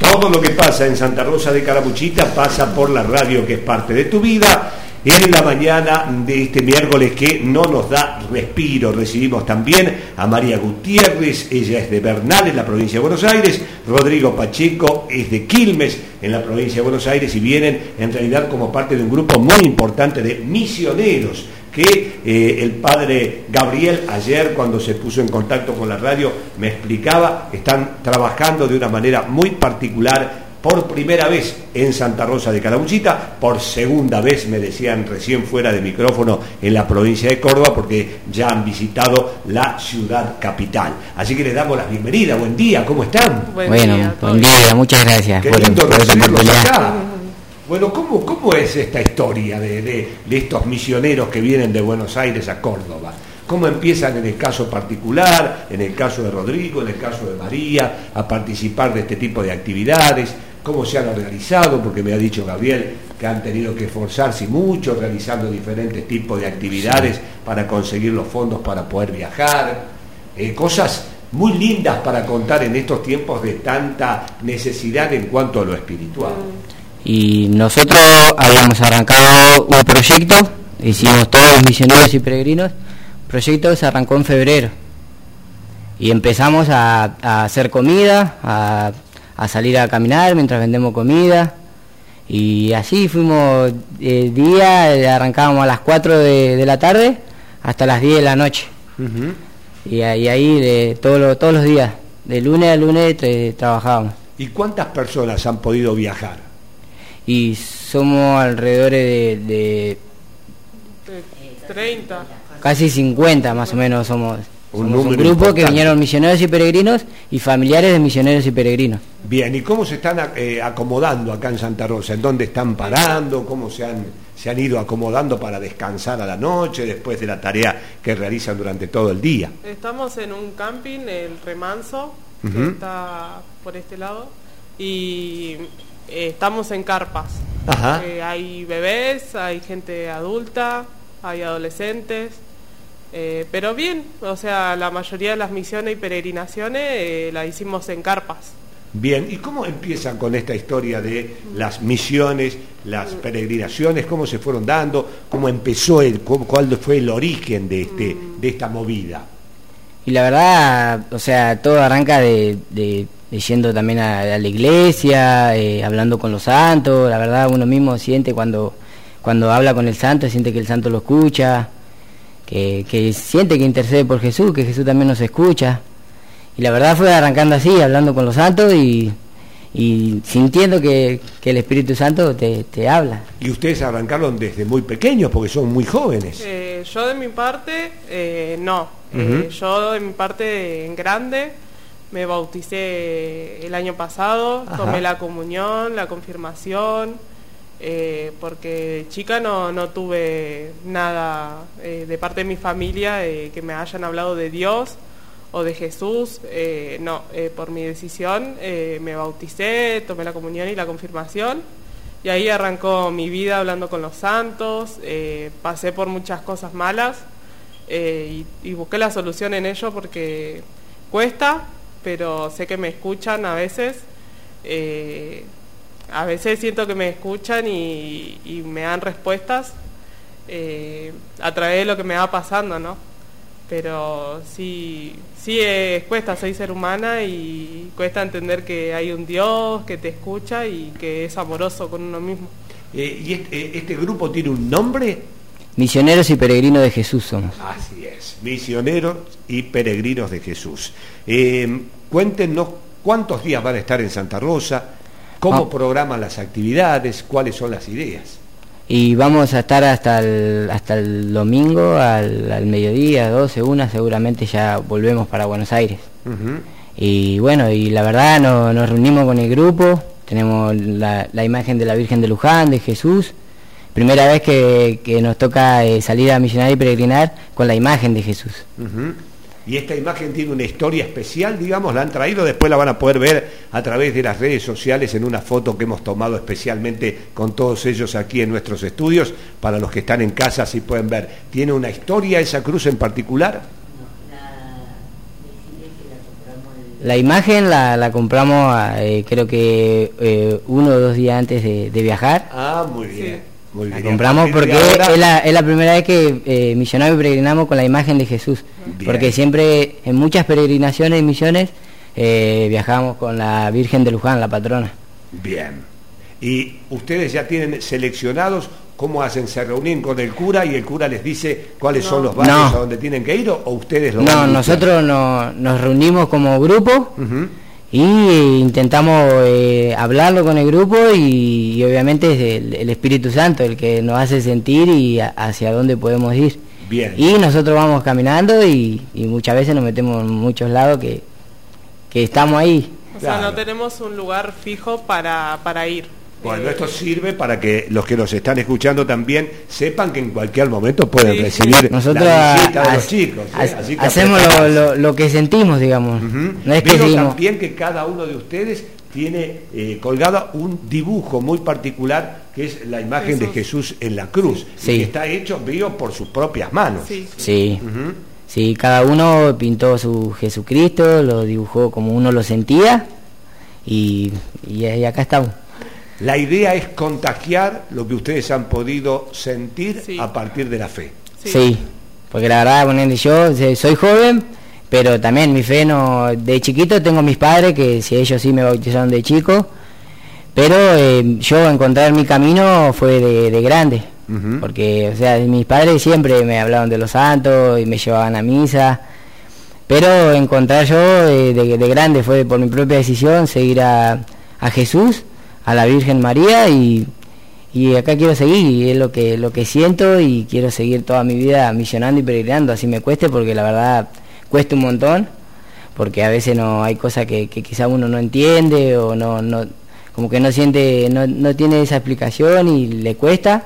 Todo lo que pasa en Santa Rosa de Calamuchita pasa por la radio que es parte de tu vida. En la mañana de este miércoles que no nos da respiro, recibimos también a María Gutiérrez, ella es de Bernal, en la provincia de Buenos Aires, Rodrigo Pacheco es de Quilmes, en la provincia de Buenos Aires, y vienen en realidad como parte de un grupo muy importante de misioneros, que el padre Gabriel ayer cuando se puso en contacto con la radio me explicaba, están trabajando de una manera muy particular por primera vez en Santa Rosa de Calamuchita, por segunda vez, me decían recién fuera de micrófono, en la provincia de Córdoba, porque ya han visitado la ciudad capital. Así que les damos la bienvenida. Buen día, ¿cómo están? Buen día, muchas gracias. Qué lindo recibirlos acá. Bueno, ¿cómo es esta historia de estos misioneros que vienen de Buenos Aires a Córdoba? ¿Cómo empiezan en el caso particular, en el caso de Rodrigo, en el caso de María, a participar de este tipo de actividades? ¿Cómo se han organizado? Porque me ha dicho Gabriel que han tenido que esforzarse mucho realizando diferentes tipos de actividades para conseguir los fondos para poder viajar. Cosas muy lindas para contar en estos tiempos de tanta necesidad en cuanto a lo espiritual. Y nosotros habíamos arrancado un proyecto, hicimos todos los misioneros y peregrinos. El proyecto se arrancó en febrero y empezamos a hacer comida, a salir a caminar mientras vendemos comida, y así fuimos arrancábamos a las 4 de la tarde hasta las 10 de la noche. Uh-huh. Y ahí todos los días, de lunes a lunes trabajábamos. ¿Y cuántas personas han podido viajar? Y somos alrededor de 30. Casi 50 más o menos somos. Un grupo importante. Que vinieron misioneros y peregrinos y familiares de misioneros y peregrinos. Bien, ¿y cómo se están acomodando acá en Santa Rosa? ¿En dónde están parando? ¿Cómo se han ido acomodando para descansar a la noche después de la tarea que realizan durante todo el día? Estamos en un camping, el Remanso, que está por este lado, y estamos en carpas. Hay bebés, hay gente adulta, hay adolescentes. Pero bien, o sea, la mayoría de las misiones y peregrinaciones las hicimos en carpas. Bien, ¿y cómo empiezan con esta historia de las misiones, las peregrinaciones? ¿Cómo se fueron dando? ¿Cómo empezó cuál fue el origen de esta movida? Y la verdad, o sea, todo arranca de yendo también a la iglesia, hablando con los santos. La verdad, uno mismo siente cuando habla con el santo, siente que el santo lo escucha. Que siente que intercede por Jesús, que Jesús también nos escucha. Y la verdad fue arrancando así, hablando con los santos y sintiendo que el Espíritu Santo te habla. ¿Y ustedes arrancaron desde muy pequeños porque son muy jóvenes? Yo de mi parte, no. Uh-huh. Yo de mi parte en grande me bauticé el año pasado. Ajá. Tomé la comunión, la confirmación. Porque chica no tuve nada de parte de mi familia que me hayan hablado de Dios o de Jesús. Por mi decisión me bauticé, tomé la comunión y la confirmación, y ahí arrancó mi vida hablando con los santos. Pasé por muchas cosas malas y busqué la solución en ello, porque cuesta, pero sé que me escuchan a veces. A veces siento que me escuchan y me dan respuestas a través de lo que me va pasando, ¿no? Pero sí cuesta, soy ser humana y cuesta entender que hay un Dios que te escucha y que es amoroso con uno mismo. ¿Y este grupo tiene un nombre? Misioneros y peregrinos de Jesús somos. Así es, misioneros y peregrinos de Jesús. Cuéntenos cuántos días van a estar en Santa Rosa. ¿Cómo programan las actividades? ¿Cuáles son las ideas? Y vamos a estar hasta el domingo al mediodía, 12, 1, seguramente ya volvemos para Buenos Aires. Uh-huh. Y bueno, y la verdad nos reunimos con el grupo, tenemos la imagen de la Virgen de Luján, de Jesús. Primera vez que nos toca salir a misionar y peregrinar con la imagen de Jesús. Uh-huh. Y esta imagen tiene una historia especial, digamos, la han traído, después la van a poder ver a través de las redes sociales en una foto que hemos tomado especialmente con todos ellos aquí en nuestros estudios, para los que están en casa así pueden ver. ¿Tiene una historia esa cruz en particular? No, decidí que la compramos La imagen la compramos creo que 1 o 2 días antes de viajar. Muy bien. Sí. Muy bien. La compramos porque es la primera vez que misionamos y peregrinamos con la imagen de Jesús. Bien. Porque siempre en muchas peregrinaciones y misiones viajamos con la Virgen de Luján, la patrona. Bien. ¿Y ustedes ya tienen seleccionados cómo hacen? ¿Se reúnen con el cura y el cura les dice cuáles son los barrios a donde tienen que ir o ustedes lo van a nosotros nos reunimos como grupo y intentamos hablarlo con el grupo y obviamente es el Espíritu Santo el que nos hace sentir y hacia dónde podemos ir. Bien. Y nosotros vamos caminando y muchas veces nos metemos en muchos lados que estamos ahí. O sea, no tenemos un lugar fijo para ir. Bueno, esto sirve para que los que nos están escuchando también sepan que en cualquier momento pueden recibir nosotros la visita de los chicos. Así que hacemos lo que sentimos, digamos. No es que Veo seguimos. también que cada uno de ustedes tiene colgado un dibujo muy particular que es la imagen de Jesús en la cruz, Sí. y que está hecho, veo, por sus propias manos. Sí. Sí, cada uno pintó su Jesucristo, lo dibujó como uno lo sentía y acá estamos. La idea es contagiar lo que ustedes han podido sentir a partir de la fe. Sí, porque la verdad, bueno, yo soy joven, pero también mi fe no... De chiquito tengo mis padres, que si ellos sí me bautizaron de chico, pero yo encontrar mi camino fue de grande, porque, o sea, mis padres siempre me hablaban de los santos y me llevaban a misa, pero encontrar yo de grande fue por mi propia decisión, seguir a Jesús, a la Virgen María y acá quiero seguir, y es lo que siento, y quiero seguir toda mi vida misionando y peregrinando, así me cueste, porque la verdad cuesta un montón, porque a veces no hay cosas que quizá uno no entiende o no como que no siente, no tiene esa explicación y le cuesta,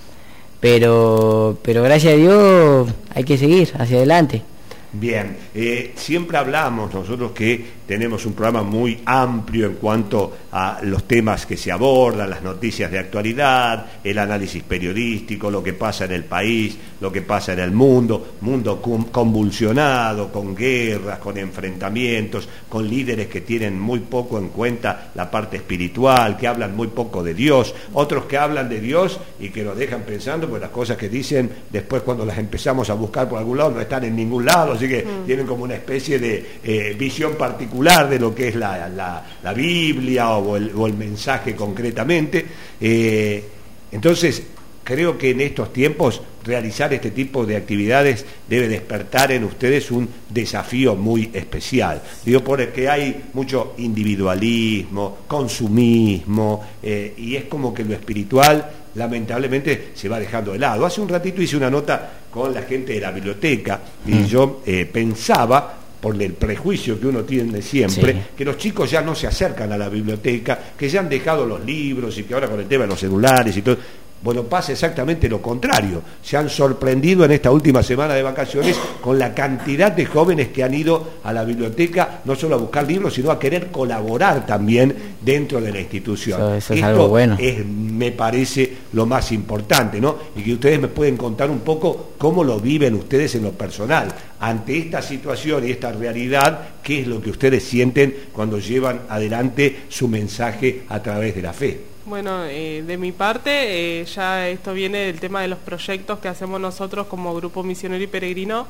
pero gracias a Dios hay que seguir hacia adelante. Bien, siempre hablamos nosotros que tenemos un programa muy amplio en cuanto a los temas que se abordan, las noticias de actualidad, el análisis periodístico, lo que pasa en el país, lo que pasa en el mundo convulsionado, con guerras, con enfrentamientos, con líderes que tienen muy poco en cuenta la parte espiritual, que hablan muy poco de Dios, otros que hablan de Dios y que nos dejan pensando, pues las cosas que dicen después cuando las empezamos a buscar por algún lado no están en ningún lado, así que tienen como una especie de visión particular de lo que es la Biblia o el mensaje concretamente. Entonces, creo que en estos tiempos realizar este tipo de actividades debe despertar en ustedes un desafío muy especial. Digo, porque hay mucho individualismo, consumismo, y es como que lo espiritual lamentablemente se va dejando de lado. Hace un ratito hice una nota con la gente de la biblioteca y yo pensaba, por el prejuicio que uno tiene siempre, que los chicos ya no se acercan a la biblioteca, que ya han dejado los libros y que ahora con el tema de los celulares y todo... Bueno, pasa exactamente lo contrario. Se han sorprendido en esta última semana de vacaciones con la cantidad de jóvenes que han ido a la biblioteca, no solo a buscar libros, sino a querer colaborar también dentro de la institución. Eso es algo bueno. Me parece lo más importante, ¿no? Y que ustedes me pueden contar un poco cómo lo viven ustedes en lo personal. Ante esta situación y esta realidad, ¿qué es lo que ustedes sienten cuando llevan adelante su mensaje a través de la fe? Bueno, de mi parte, ya esto viene del tema de los proyectos que hacemos nosotros como Grupo Misionero y Peregrino,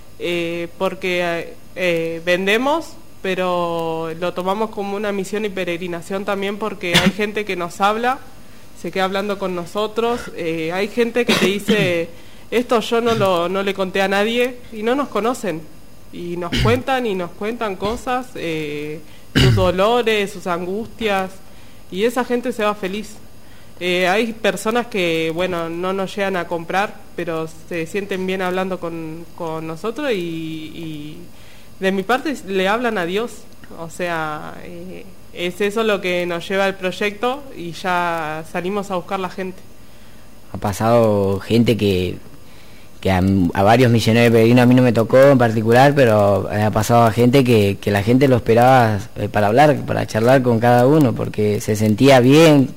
porque vendemos, pero lo tomamos como una misión y peregrinación también, porque hay gente que nos habla, se queda hablando con nosotros, hay gente que te dice, esto yo no le conté a nadie, y no nos conocen, y nos cuentan cosas, sus dolores, sus angustias, y esa gente se va feliz. Hay personas que, bueno, no nos llegan a comprar, pero se sienten bien hablando con nosotros y de mi parte le hablan a Dios. O sea, es eso lo que nos lleva al proyecto y ya salimos a buscar la gente. Ha pasado gente que a varios misioneros peregrinos, a mí no me tocó en particular, pero ha pasado a gente que la gente lo esperaba para hablar, para charlar con cada uno, porque se sentía bien,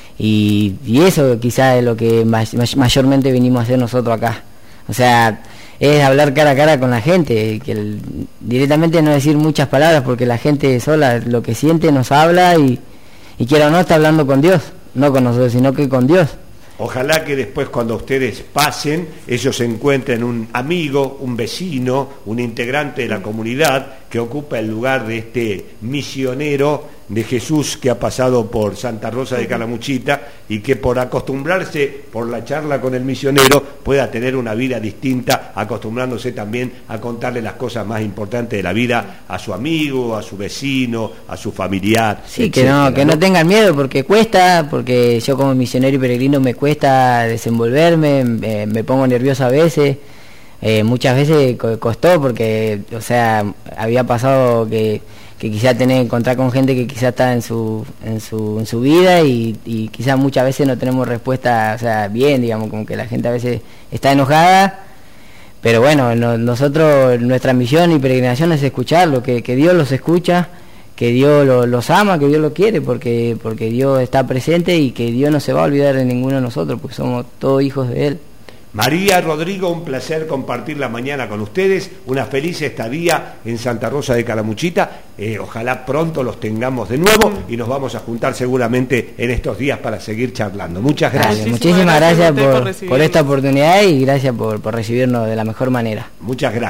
y eso quizás es lo que mayormente venimos a hacer nosotros acá. O sea, es hablar cara a cara con la gente, directamente no decir muchas palabras, porque la gente sola lo que siente nos habla y quiera o no está hablando con Dios, no con nosotros, sino que con Dios. Ojalá que después cuando ustedes pasen, ellos encuentren un amigo, un vecino, un integrante de la comunidad que ocupa el lugar de este misionero de Jesús que ha pasado por Santa Rosa de Calamuchita y que por acostumbrarse, por la charla con el misionero, pueda tener una vida distinta, acostumbrándose también a contarle las cosas más importantes de la vida a su amigo, a su vecino, a su familiar. Sí, etcétera, que no tengan miedo, porque cuesta, porque yo como misionero y peregrino me cuesta desenvolverme, me pongo nervioso a veces. Muchas veces costó porque, o sea, había pasado que quizás tenés que encontrar con gente que quizás está en su vida y quizás muchas veces no tenemos respuesta, o sea, bien, digamos, como que la gente a veces está enojada, pero bueno, nosotros, nuestra misión y peregrinación es escucharlo, que Dios los escucha, que Dios los ama, que Dios los quiere, porque Dios está presente y que Dios no se va a olvidar de ninguno de nosotros, porque somos todos hijos de Él. María, Rodrigo, un placer compartir la mañana con ustedes, una feliz estadía en Santa Rosa de Calamuchita, ojalá pronto los tengamos de nuevo y nos vamos a juntar seguramente en estos días para seguir charlando. Muchas gracias. Muchísimas gracias por esta oportunidad y gracias por recibirnos de la mejor manera. Muchas gracias.